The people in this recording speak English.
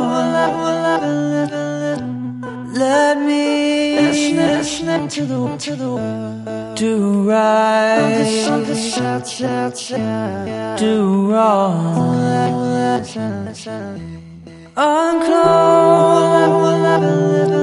Let me listen to the do right, do wrong, unclose.